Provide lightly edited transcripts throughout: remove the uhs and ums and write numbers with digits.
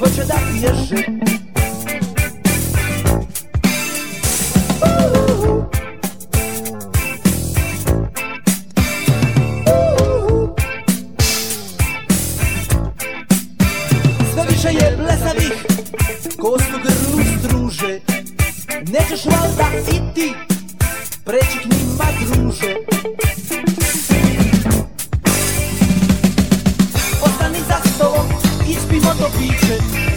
hoće da bježe. Sve više je blesavih kostu grlu struže. Nećeš valjda i ti preći k njima, druže. Ostani za stolom, ispimo to piće.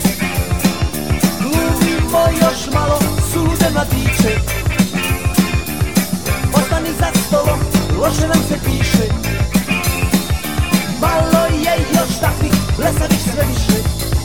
Glumimo još malo sulude mladiće. Ostani za stolom, loše nam se piše. Malo je još takvih blesavih sve više.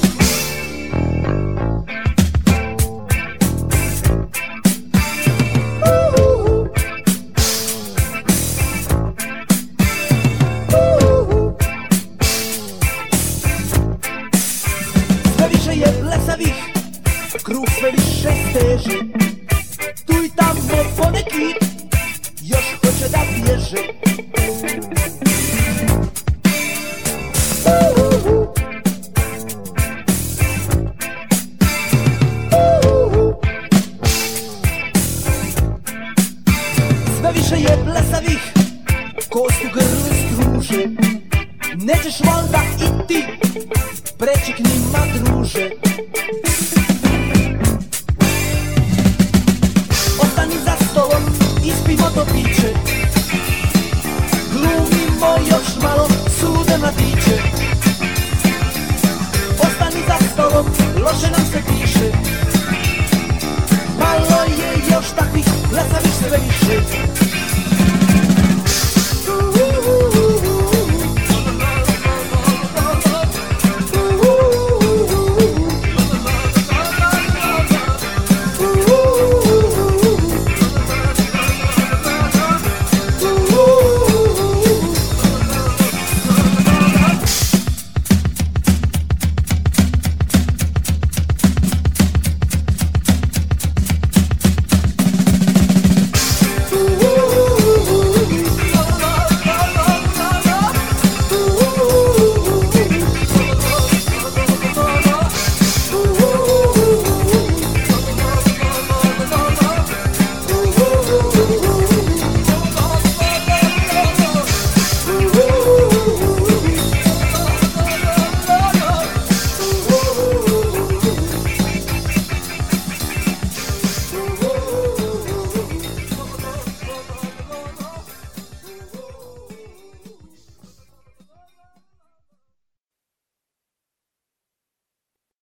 Sve više je blesavih, kruh sve više steže. Tu i tamo poneki još hoće da bježe. Sve više je blesavih kostu grli struže. Nećeš valjda i ti preći k njima, druže. Ostani za stolom, ispimo to piće. Glumimo još malo sulude mladiće. Ostani za stolom, loše nam se piše. Malo je još takvih blesavih sve više.